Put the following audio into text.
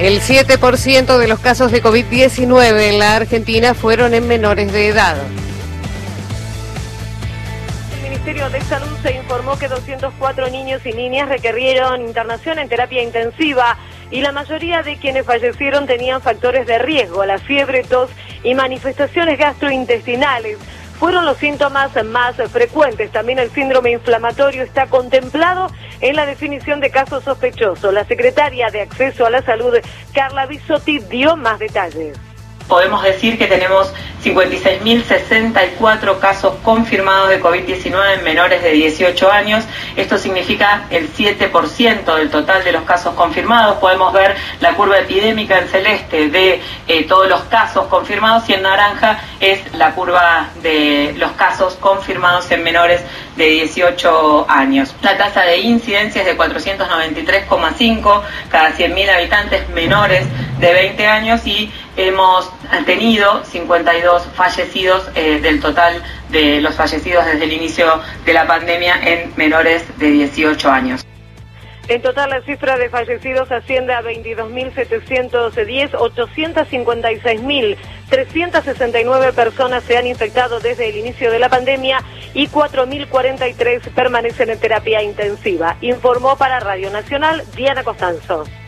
El 7% de los casos de COVID-19 en la Argentina fueron en menores de edad. El Ministerio de Salud se informó que 204 niños y niñas requirieron internación en terapia intensiva y la mayoría de quienes fallecieron tenían factores de riesgo. La fiebre, tos y manifestaciones gastrointestinales fueron los síntomas más frecuentes. También el síndrome inflamatorio está contemplado en la definición de casos sospechosos. La secretaria de Acceso a la Salud, Carla Bisotti, dio más detalles. Podemos decir que tenemos 56.064 casos confirmados de COVID-19 en menores de 18 años. Esto significa el 7% del total de los casos confirmados. Podemos ver la curva epidémica en celeste de todos los casos confirmados y en naranja es la curva de los casos confirmados en menores de 18 años. La tasa de incidencia es de 493,5 cada 100.000 habitantes menores de 20 años y hemos tenido 52 fallecidos del total de los fallecidos desde el inicio de la pandemia en menores de 18 años. En total, la cifra de fallecidos asciende a 22.710, 856.369 personas se han infectado desde el inicio de la pandemia y 4.043 permanecen en terapia intensiva. Informó para Radio Nacional Diana Costanzo.